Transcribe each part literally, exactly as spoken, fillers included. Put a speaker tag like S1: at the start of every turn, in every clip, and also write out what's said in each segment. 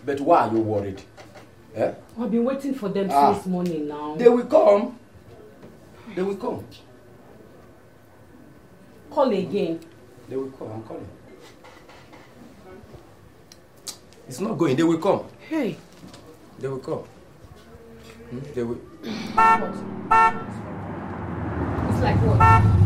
S1: But why are you worried? Eh?
S2: I've been waiting for them
S1: ah,
S2: since morning now.
S1: They will come. They will come.
S2: Call again.
S1: They will come. I'm calling. It's not going. They will come.
S2: Hey.
S1: They will come. Hmm? They will.
S2: What? It's like what?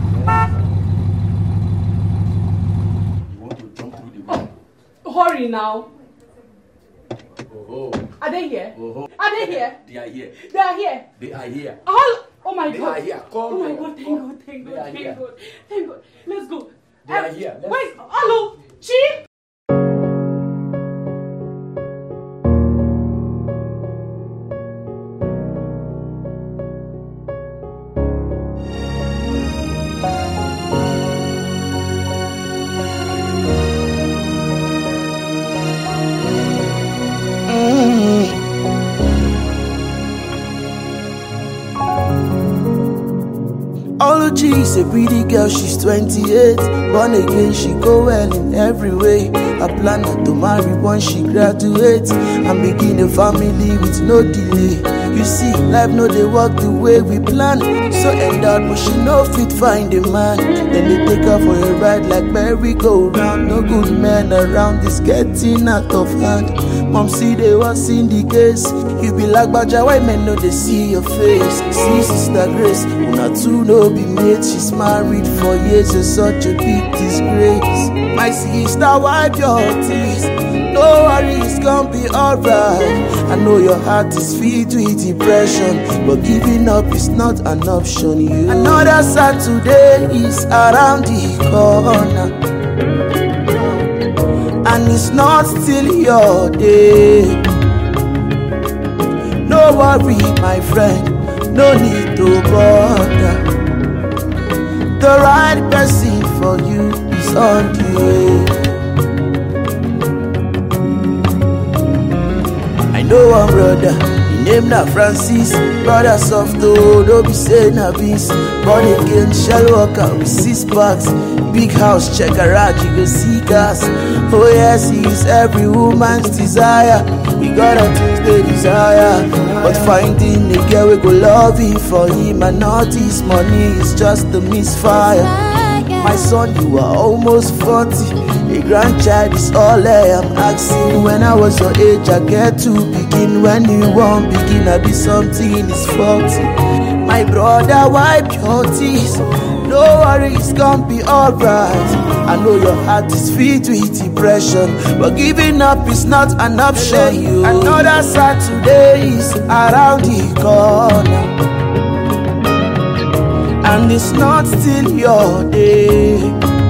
S1: You want to jump through the window?
S2: Oh, hurry now.
S1: Oh, oh.
S2: Are they here?
S1: Oh,
S2: are they here?
S1: They are here.
S2: They are here.
S1: They are here.
S2: All, oh my
S1: they
S2: God.
S1: They are here. Call
S2: oh my
S1: them.
S2: God, thank
S1: Call.
S2: God, thank
S1: They
S2: God,
S1: are
S2: thank
S1: here.
S2: God. Thank God. Let's go.
S1: They
S2: um,
S1: are here. Let's...
S2: Wait, hello, Chi?
S3: She's a pretty girl, she's twenty-eight. Born again, she go well in every way. I plan her to marry once she graduates and begin a family with no delay. You see, life no dey work the way we plan. So end out, but she no fit find a man. Then they take her for a ride like merry-go-round. No good men around, this getting out of hand. Mom see they was in the case. You be like Baja, why men know they see your face? See Sister Grace, una two no be mates. She's married for years, you're such a big disgrace. My sister, wipe your tears. No worry, it's gonna be alright. I know your heart is filled with depression, but giving up is not an option. You another Saturday is around the corner, and it's not still your day. No worry, my friend, no need to bother. The right person for you is on the way. I know one brother, he named na Francis. Brother soft though, don't be saying na beans. Born again, shell worker with six packs. Big house, check garage, you go see gas. Oh yes, he is every woman's desire. He got a things they desire, but finding a girl we go love him for him and not his money is just a misfire. My son, you are almost forty. A grandchild is all I am asking. When I was your age, I get to begin. When you won't begin, I be something is faulty. My brother, wipe your tears. No worry, it's gonna be alright. I know your heart is filled with depression, but giving up is not an option. You another Saturday is around the corner, and it's not still your day.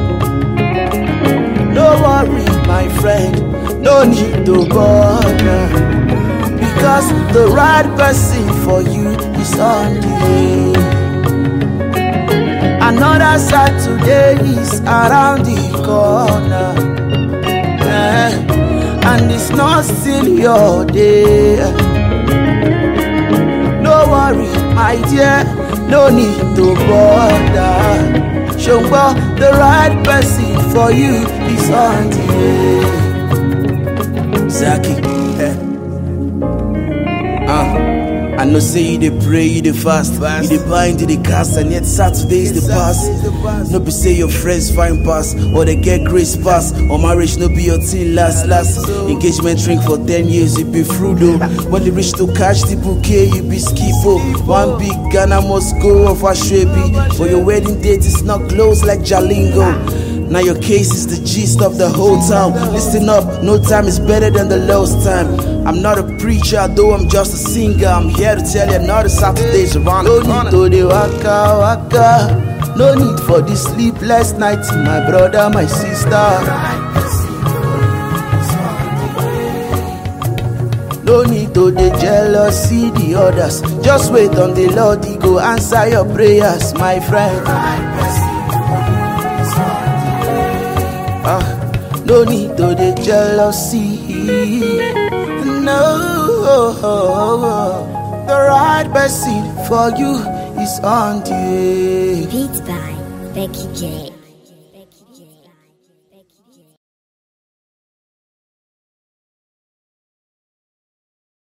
S3: No worry, my friend, no need to bother, because the right person for you is on the way. Another Saturday is around the corner, yeah, and it's not still your day. No worry, my dear, no need to bother. Shongba, the right person for you is on the way. Zaki, eh. uh. I know say you dey pray, you dey fast, fast. You dey bind, you dey cast, and yet Saturday is the past. No be say your friends find pass, or they get grace pass, or marriage no be your thing last, last. Engagement ring for ten years, you be frugal. When they reach to catch the bouquet, you be skipo. One big Ghana must go off a shrebi, for your wedding date is not close like Jalingo. Now your case is the gist of the whole town. Listen up, no time is better than the lowest time. I'm not a preacher, though I'm just a singer. I'm here to tell you another Saturday's around the corner. No need to the waka waka, no need for the sleepless nights, my brother, my sister. No need to the jealousy, the others. Just wait on the Lord, He go answer your prayers, my friend. Uh, no need to the jealousy. No, the right person for you is on the way.
S4: Beats by Becky J.